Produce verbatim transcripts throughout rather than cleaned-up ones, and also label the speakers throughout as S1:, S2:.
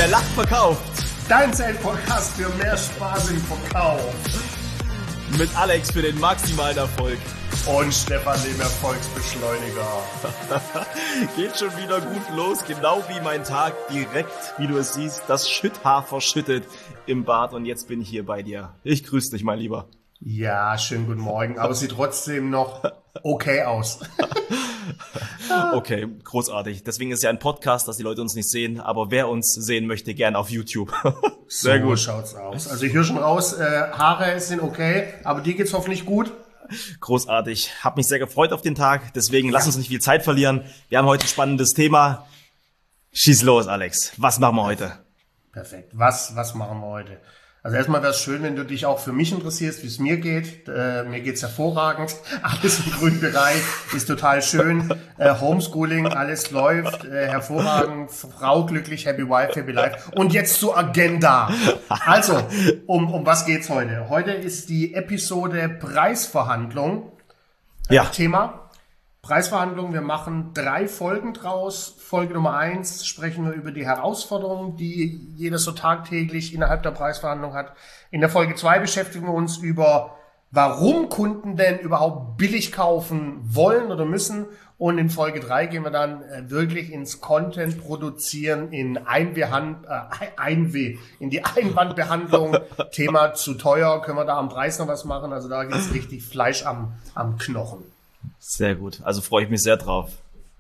S1: Wer lacht, verkauft.
S2: Dein Sales-Podcast für mehr Spaß im Verkauf.
S1: Mit Alex für den maximalen Erfolg.
S2: Und Stefan, dem Erfolgsbeschleuniger.
S1: Geht schon wieder gut los, genau wie mein Tag. Direkt, wie du es siehst, das Schütthaar verschüttet im Bad. Und jetzt bin ich hier bei dir. Ich grüße dich, mein Lieber.
S2: Ja, schönen guten Morgen. Aber sieht trotzdem noch okay aus.
S1: Okay, großartig. Deswegen ist ja ein Podcast, dass die Leute uns nicht sehen. Aber wer uns sehen möchte, gern auf YouTube.
S2: Sehr so gut schaut's aus. Also ich höre schon raus, äh, Haare sind okay, aber dir geht's hoffentlich gut.
S1: Großartig. Hab mich sehr gefreut auf den Tag. Deswegen ja. Lass uns nicht viel Zeit verlieren. Wir haben heute ein spannendes Thema. Schieß los, Alex. Was machen wir heute?
S2: Perfekt. Was, was machen wir heute? Also erstmal wäre es schön, wenn du dich auch für mich interessierst, wie es mir geht. Äh, mir geht's hervorragend. Alles im grünen Bereich ist total schön. Äh, Homeschooling, alles läuft äh, hervorragend. Frau glücklich, happy wife, happy life. Und jetzt zur Agenda. Also, um, um was geht's heute? Heute ist die Episode Preisverhandlung. Äh,
S1: ja.
S2: Thema. Preisverhandlungen, wir machen drei Folgen draus. Folge Nummer eins sprechen wir über die Herausforderungen, die jeder so tagtäglich innerhalb der Preisverhandlung hat. In der Folge zwei beschäftigen wir uns über, warum Kunden denn überhaupt billig kaufen wollen oder müssen. Und in Folge drei gehen wir dann wirklich ins Content produzieren, in Einwehhand, äh, Einweh, in die Einwandbehandlung. Thema zu teuer, können wir da am Preis noch was machen? Also da gibt es richtig Fleisch am, am Knochen.
S1: Sehr gut. Also freue ich mich sehr drauf.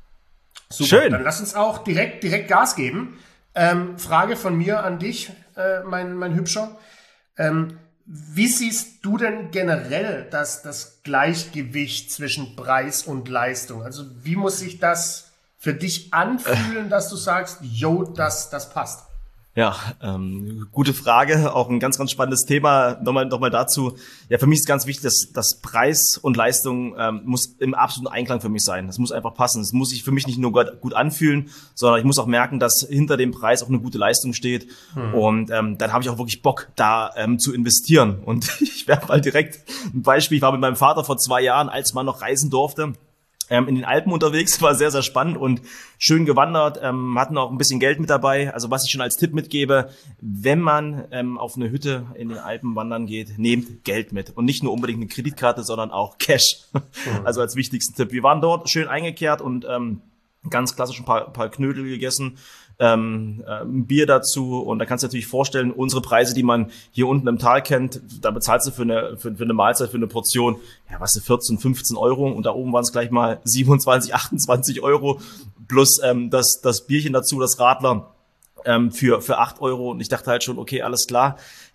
S2: Super.
S1: Schön.
S2: Dann lass uns auch direkt, direkt Gas geben. Ähm, Frage von mir an dich, äh, mein, mein Hübscher. Ähm, wie siehst du denn generell das, das Gleichgewicht zwischen Preis und Leistung? Also wie muss sich das für dich anfühlen, dass du sagst, yo, das, das passt?
S1: Ja, ähm, gute Frage, auch ein ganz, ganz spannendes Thema. Nochmal, nochmal dazu. Ja, für mich ist ganz wichtig, dass, dass Preis und Leistung ähm, muss im absoluten Einklang für mich sein. Das muss einfach passen. Es muss sich für mich nicht nur gut, gut anfühlen, sondern ich muss auch merken, dass hinter dem Preis auch eine gute Leistung steht. Hm. Und ähm, dann habe ich auch wirklich Bock, da ähm, zu investieren. Und ich werfe mal direkt ein Beispiel. Ich war mit meinem Vater vor zwei Jahren, als man noch reisen durfte, in den Alpen unterwegs, war sehr, sehr spannend und schön gewandert, ähm, hatten auch ein bisschen Geld mit dabei. Also was ich schon als Tipp mitgebe, wenn man ähm, auf eine Hütte in den Alpen wandern geht, nehmt Geld mit. Und nicht nur unbedingt eine Kreditkarte, sondern auch Cash. Mhm. Also als wichtigsten Tipp. Wir waren dort schön eingekehrt und ähm, ganz klassisch ein paar, paar Knödel gegessen, ähm, äh, ein Bier dazu. Und da kannst du dir natürlich vorstellen, unsere Preise, die man hier unten im Tal kennt, da bezahlst du für eine, für, für eine Mahlzeit, für eine Portion, ja, was, vierzehn, fünfzehn Euro. Und da oben waren es gleich mal siebenundzwanzig, achtundzwanzig Euro plus ähm, das, das Bierchen dazu, das Radler. Ähm, für für acht Euro. Und ich dachte halt schon, okay, alles klar.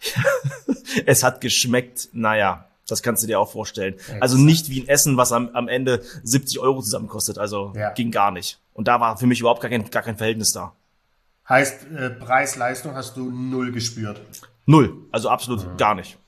S1: Es hat geschmeckt, naja. Das kannst du dir auch vorstellen. Ja, also nicht wie ein Essen, was am, am Ende siebzig Euro zusammen kostet. Also ja. Ging gar nicht. Und da war für mich überhaupt gar kein, gar kein Verhältnis da.
S2: Heißt, äh, Preis-Leistung hast du null gespürt?
S1: Null. Also absolut mhm. gar nicht.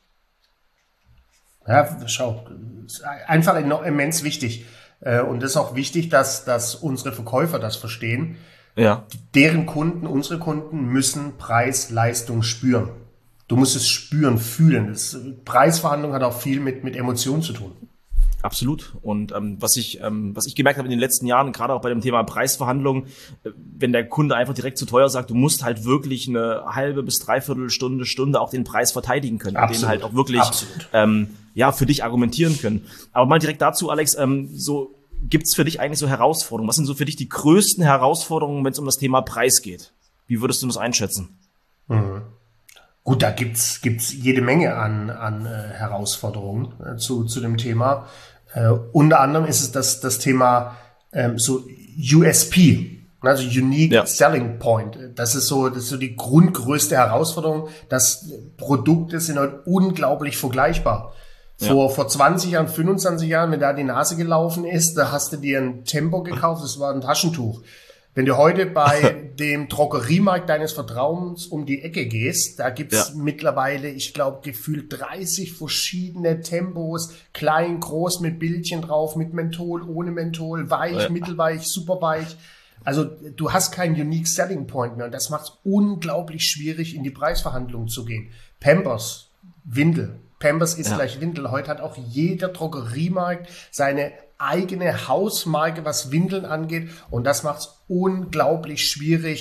S2: Ja, schau. Ist einfach immens wichtig. Äh, und das ist auch wichtig, dass, dass unsere Verkäufer das verstehen.
S1: Ja.
S2: Deren Kunden, unsere Kunden müssen Preis-Leistung spüren. Du musst es spüren, fühlen. Das Preisverhandlung hat auch viel mit, mit Emotionen zu tun.
S1: Absolut. Und ähm, was ich ähm, was ich gemerkt habe in den letzten Jahren, gerade auch bei dem Thema Preisverhandlungen, äh, wenn der Kunde einfach direkt zu teuer sagt, du musst halt wirklich eine halbe bis dreiviertel Stunde, Stunde auch den Preis verteidigen können.
S2: Absolut.
S1: Den halt auch wirklich ähm, ja für dich argumentieren können. Aber mal direkt dazu, Alex, ähm, so gibt's für dich eigentlich so Herausforderungen? Was sind so für dich die größten Herausforderungen, wenn es um das Thema Preis geht? Wie würdest du das einschätzen?
S2: Mhm. Gut, da gibt's gibt's jede Menge an an äh, Herausforderungen äh, zu zu dem Thema. Äh, unter anderem ist es das das Thema ähm, so U S P, also Unique ja. Selling Point. Das ist so das ist so die grundgrößte Herausforderung. Das Produkte sind halt unglaublich vergleichbar. Vor, ja. vor zwanzig Jahren, fünfundzwanzig Jahren, wenn da die Nase gelaufen ist, da hast du dir ein Tempo gekauft, das war ein Taschentuch. Wenn du heute bei dem Drogeriemarkt deines Vertrauens um die Ecke gehst, da gibt's ja. mittlerweile, ich glaube, gefühlt dreißig verschiedene Tempos, klein, groß, mit Bildchen drauf, mit Menthol, ohne Menthol, weich, ja. mittelweich, superweich. Also du hast keinen Unique Selling Point mehr und das macht es unglaublich schwierig, in die Preisverhandlungen zu gehen. Pampers, Windel. Pampers ist ja. gleich Windel. Heute hat auch jeder Drogeriemarkt seine eigene Hausmarke, was Windeln angeht. Und das macht es unglaublich schwierig,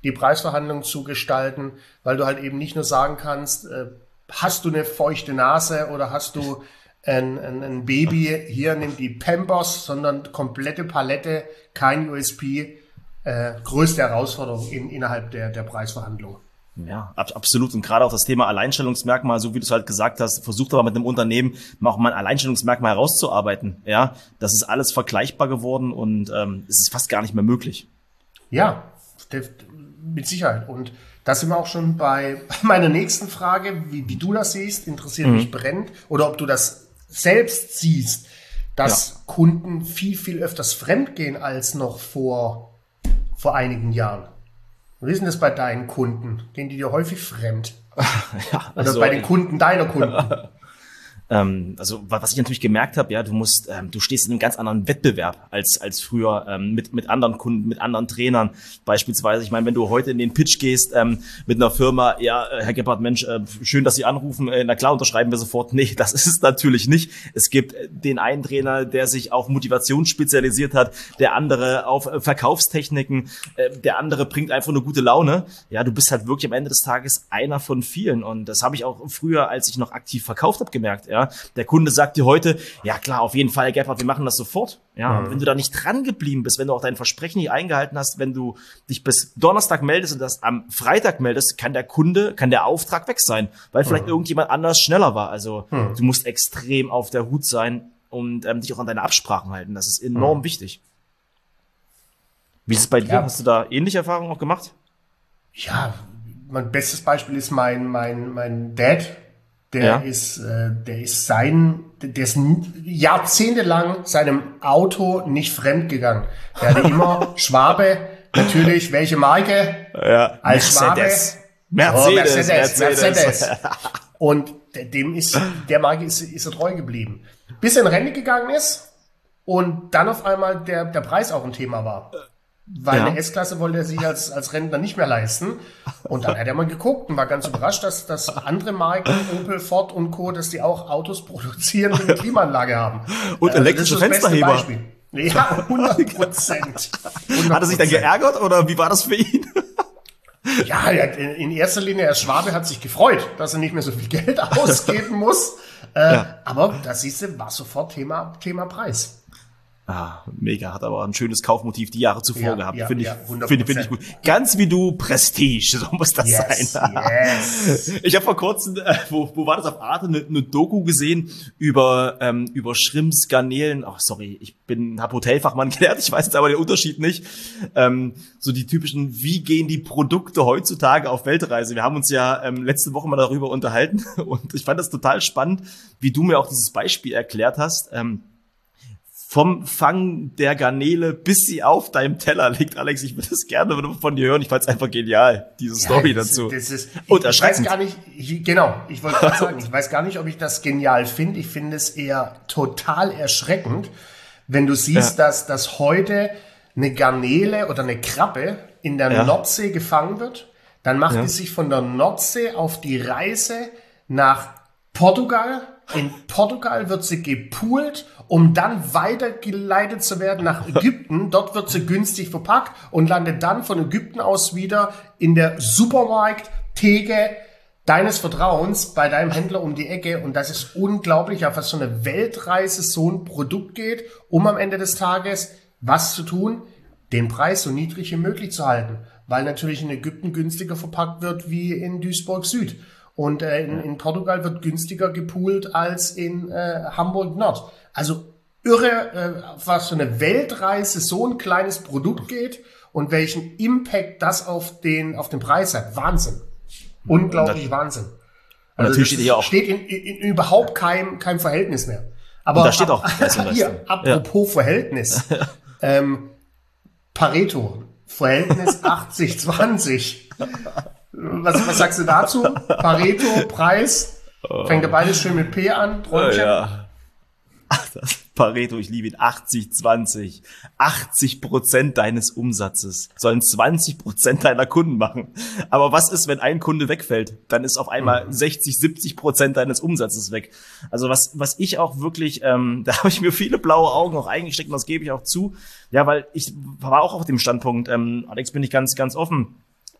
S2: die Preisverhandlung zu gestalten, weil du halt eben nicht nur sagen kannst, äh, hast du eine feuchte Nase oder hast du ein, ein, ein Baby, hier nimm die Pampers, sondern komplette Palette, kein U S P, äh, größte Herausforderung in, innerhalb der, der Preisverhandlung.
S1: Ja, ab, absolut. Und gerade auch das Thema Alleinstellungsmerkmal, so wie du es halt gesagt hast, versucht aber mit einem Unternehmen auch mal ein Alleinstellungsmerkmal herauszuarbeiten. Ja, das ist alles vergleichbar geworden und ähm, es ist fast gar nicht mehr möglich.
S2: Ja, mit Sicherheit. Und da sind wir auch schon bei meiner nächsten Frage, wie, wie du das siehst, interessiert mhm. mich brennend. Oder ob du das selbst siehst, dass ja. Kunden viel, viel öfters fremdgehen als noch vor, vor einigen Jahren. Wie ist denn das bei deinen Kunden? Gehen die dir häufig fremd?
S1: Ja, also,
S2: oder bei den Kunden deiner Kunden?
S1: ähm, also was ich natürlich gemerkt habe, ja, du musst, ähm, du stehst in einem ganz anderen Wettbewerb als als früher ähm, mit mit anderen Kunden, mit anderen Trainern beispielsweise. Ich meine, wenn du heute in den Pitch gehst ähm, mit einer Firma, ja, Herr Gebhardt, Mensch, äh, schön, dass Sie anrufen, äh, na klar, unterschreiben wir sofort. Nee, das ist es natürlich nicht. Es gibt den einen Trainer, der sich auf Motivation spezialisiert hat, der andere auf äh, Verkaufstechniken, äh, der andere bringt einfach eine gute Laune. Ja, du bist halt wirklich am Ende des Tages einer von vielen und das habe ich auch früher, als ich noch aktiv verkauft habe, gemerkt. Ja, der Kunde sagt dir heute, ja klar, auf jeden Fall, Herr Gebhardt, wir machen das sofort. Ja, mhm. Wenn du da nicht dran geblieben bist, wenn du auch dein Versprechen nicht eingehalten hast, wenn du dich bis Donnerstag meldest und das am Freitag meldest, kann der Kunde, kann der Auftrag weg sein, weil vielleicht mhm. irgendjemand anders schneller war. Also mhm. du musst extrem auf der Hut sein und ähm, dich auch an deine Absprachen halten. Das ist enorm mhm. wichtig. Wie ist es bei dir? Ja. Hast du da ähnliche Erfahrungen auch gemacht?
S2: Ja, mein bestes Beispiel ist mein mein mein Dad. Der ja. ist, äh, der ist sein, der ist jahrzehntelang seinem Auto nicht fremd gegangen. Der hatte immer Schwabe, natürlich, welche Marke?
S1: Ja.
S2: Als
S1: Mercedes.
S2: Schwabe.
S1: Mercedes,
S2: oh, Mercedes,
S1: Mercedes.
S2: Mercedes. Und dem ist, der Marke ist, ist er treu geblieben. Bis er in Rente gegangen ist und dann auf einmal der, der Preis auch ein Thema war. Weil ja. eine S-Klasse wollte er sich als, als Rentner nicht mehr leisten. Und dann hat er mal geguckt und war ganz überrascht, dass, dass andere Marken, Opel, Ford und Co., dass die auch Autos produzieren, die eine Klimaanlage haben.
S1: Und also elektrische Fensterheber.
S2: Ja, hundert Prozent.
S1: Hat er sich dann geärgert oder wie war das für ihn?
S2: Ja, in erster Linie, er Schwabe hat sich gefreut, dass er nicht mehr so viel Geld ausgeben muss. Äh, ja. Aber da siehst du, war sofort Thema, Thema Preis.
S1: Ah, mega, hat aber ein schönes Kaufmotiv die Jahre zuvor
S2: ja,
S1: gehabt.
S2: Ja,
S1: Finde ich,
S2: ja,
S1: finde, finde ich gut. Ganz wie du Prestige, so muss das
S2: yes,
S1: sein.
S2: Yes.
S1: Ich habe vor kurzem, äh, wo, wo war das auf Arte, eine, eine Doku gesehen über ähm, über Shrimps, Garnelen. Ach, sorry, ich bin hab Hotelfachmann gelernt, ich weiß jetzt aber den Unterschied nicht. Ähm, so die typischen, wie gehen die Produkte heutzutage auf Weltreise? Wir haben uns ja ähm, letzte Woche mal darüber unterhalten und ich fand das total spannend, wie du mir auch dieses Beispiel erklärt hast. Ähm, Vom Fang der Garnele, bis sie auf deinem Teller liegt. Alex, ich würde das gerne von dir hören. Ich fand es einfach genial, diese ja, Story
S2: das,
S1: dazu.
S2: Das ist, ich,
S1: Und
S2: ich weiß gar nicht, ich, genau, ich wollte gerade sagen, ich weiß gar nicht, ob ich das genial finde. Ich finde es eher total erschreckend, wenn du siehst, ja. dass, dass heute eine Garnele oder eine Krabbe in der ja. Nordsee gefangen wird. Dann macht ja. die sich von der Nordsee auf die Reise nach Portugal. In Portugal wird sie gepoolt, um dann weitergeleitet zu werden nach Ägypten. Dort wird sie günstig verpackt und landet dann von Ägypten aus wieder in der Supermarkt-Theke deines Vertrauens bei deinem Händler um die Ecke. Und das ist unglaublich, auf was so eine Weltreise so ein Produkt geht, um am Ende des Tages was zu tun? Den Preis so niedrig wie möglich zu halten, weil natürlich in Ägypten günstiger verpackt wird wie in Duisburg Süd. Und äh, in, in Portugal wird günstiger gepoolt als in äh, Hamburg Nord. Also irre, äh, was für eine Weltreise so ein kleines Produkt geht und welchen Impact das auf den auf den Preis hat. Wahnsinn. Unglaublich Wahnsinn.
S1: Also natürlich steht hier auch
S2: steht in, in, in überhaupt keinem kein Verhältnis mehr. Aber
S1: und da steht auch
S2: hier, apropos ja. Verhältnis. ähm, Pareto, Verhältnis achtzig zwanzig. Was, was sagst du dazu? Pareto, Preis, fängt ja beides schön mit P an. Träumchen.
S1: Ja. Ach, das Pareto, ich liebe ihn. achtzig zwanzig. achtzig Prozent deines Umsatzes sollen zwanzig Prozent deiner Kunden machen. Aber was ist, wenn ein Kunde wegfällt? Dann ist auf einmal mhm. sechzig, siebzig Prozent deines Umsatzes weg. Also was, was ich auch wirklich, ähm, da habe ich mir viele blaue Augen auch eingesteckt und das gebe ich auch zu. Ja, weil ich war auch auf dem Standpunkt, ähm, Alex, bin ich ganz, ganz offen.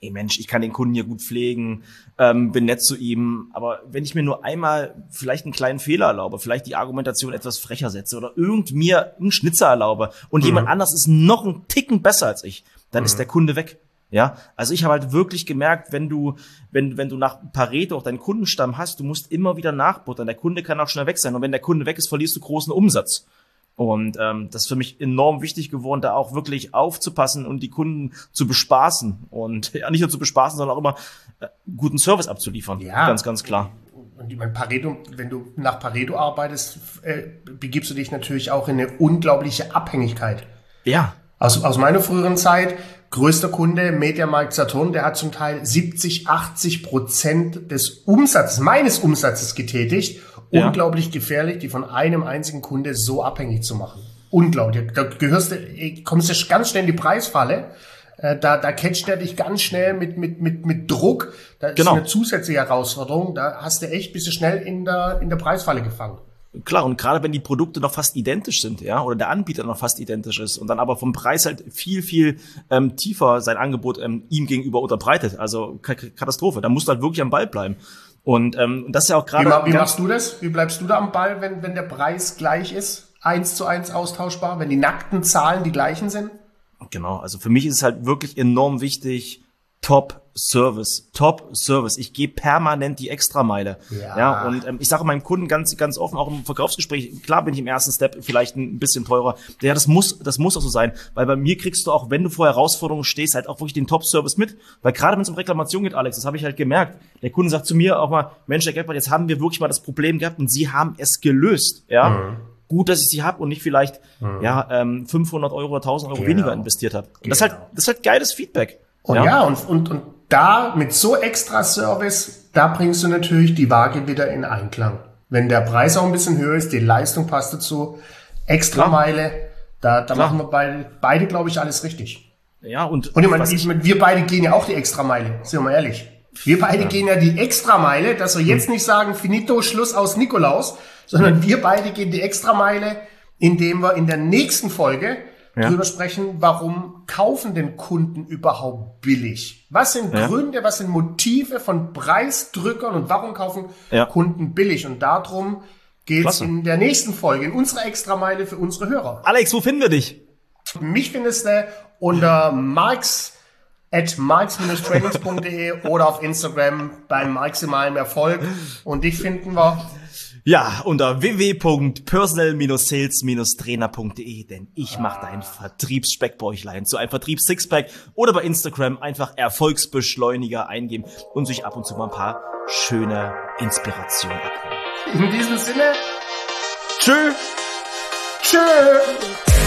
S1: ey Mensch, ich kann den Kunden hier gut pflegen, ähm, bin nett zu ihm, aber wenn ich mir nur einmal vielleicht einen kleinen Fehler erlaube, vielleicht die Argumentation etwas frecher setze oder irgend mir einen Schnitzer erlaube und mhm. jemand anders ist noch einen Ticken besser als ich, dann mhm. ist der Kunde weg. Ja, also ich habe halt wirklich gemerkt, wenn du, wenn, wenn du nach Pareto auch deinen Kundenstamm hast, du musst immer wieder nachbuttern. Der Kunde kann auch schnell weg sein. Und wenn der Kunde weg ist, verlierst du großen Umsatz. Und ähm, das ist für mich enorm wichtig geworden, da auch wirklich aufzupassen und die Kunden zu bespaßen. Und ja, nicht nur zu bespaßen, sondern auch immer äh, guten Service abzuliefern.
S2: Ja.
S1: Ganz, ganz klar.
S2: Und ich meine, Pareto, wenn du nach Pareto arbeitest, äh, begibst du dich natürlich auch in eine unglaubliche Abhängigkeit.
S1: Ja.
S2: Aus, aus meiner früheren Zeit, größter Kunde, Mediamarkt Saturn, der hat zum Teil siebzig, achtzig Prozent des Umsatzes, meines Umsatzes getätigt. Ja. Unglaublich gefährlich, die von einem einzigen Kunde so abhängig zu machen. Unglaublich. Da gehörst du, kommst du ganz schnell in die Preisfalle. Da, da catcht er dich ganz schnell mit, mit, mit, mit Druck. Da ist genau. eine zusätzliche Herausforderung. Da hast du echt, bist du schnell in der, in der Preisfalle gefangen.
S1: Klar, und gerade wenn die Produkte noch fast identisch sind, ja, oder der Anbieter noch fast identisch ist und dann aber vom Preis halt viel, viel ähm, tiefer sein Angebot ähm, ihm gegenüber unterbreitet, also K- Katastrophe, da musst du halt wirklich am Ball bleiben. Und ähm, das ist ja auch gerade...
S2: Wie, wie machst du das? Wie bleibst du da am Ball, wenn, wenn der Preis gleich ist? Eins zu eins austauschbar, wenn die nackten Zahlen die gleichen sind?
S1: Genau, also für mich ist es halt wirklich enorm wichtig, Top-Service, Top-Service. Ich gehe permanent die Extrameile. Ja. ja und ähm, ich sage meinem Kunden ganz, ganz offen, auch im Verkaufsgespräch, klar bin ich im ersten Step vielleicht ein bisschen teurer. Ja, das muss, das muss auch so sein, weil bei mir kriegst du auch, wenn du vor Herausforderungen stehst, halt auch wirklich den Top-Service mit. Weil gerade wenn es um Reklamation geht, Alex, das habe ich halt gemerkt. Der Kunde sagt zu mir auch mal, Mensch, Herr Geldbart, jetzt haben wir wirklich mal das Problem gehabt und Sie haben es gelöst. Ja. Mhm. Gut, dass ich sie habe und nicht vielleicht mhm. ja ähm, fünfhundert Euro oder tausend Euro genau. weniger investiert habe. Und genau. das ist halt, das ist halt geiles Feedback.
S2: Und ja, ja und, und, und da mit so extra Service, da bringst du natürlich die Waage wieder in Einklang. Wenn der Preis auch ein bisschen höher ist, die Leistung passt dazu, extra Meile, da, da machen wir beide, beide glaube ich, alles richtig.
S1: Ja, und,
S2: und ich meine, ich, wir beide gehen ja auch die Extrameile, sind wir mal ehrlich. Wir beide ja. gehen ja die Extrameile, dass wir jetzt hm. nicht sagen, finito, Schluss aus Nikolaus, sondern hm. wir beide gehen die Extrameile, indem wir in der nächsten Folge ja. drüber sprechen, warum kaufen denn Kunden überhaupt billig? Was sind ja. Gründe, was sind Motive von Preisdrückern und warum kaufen ja. Kunden billig? Und darum geht es in der nächsten Folge, in unserer Extrameile für unsere Hörer.
S1: Alex, wo finden wir dich?
S2: Mich findest du unter marx at marx-trainings punkt de oder auf Instagram beim maximalen Erfolg. Und dich finden wir...
S1: Ja, unter w w w punkt personal sales trainer punkt de, denn ich mache dein Vertriebsspeckbäuchlein zu einem Vertriebs-Sixpack oder bei Instagram einfach Erfolgsbeschleuniger eingeben und sich ab und zu mal ein paar schöne Inspirationen abholen.
S2: In diesem Sinne,
S1: tschö,
S2: tschö.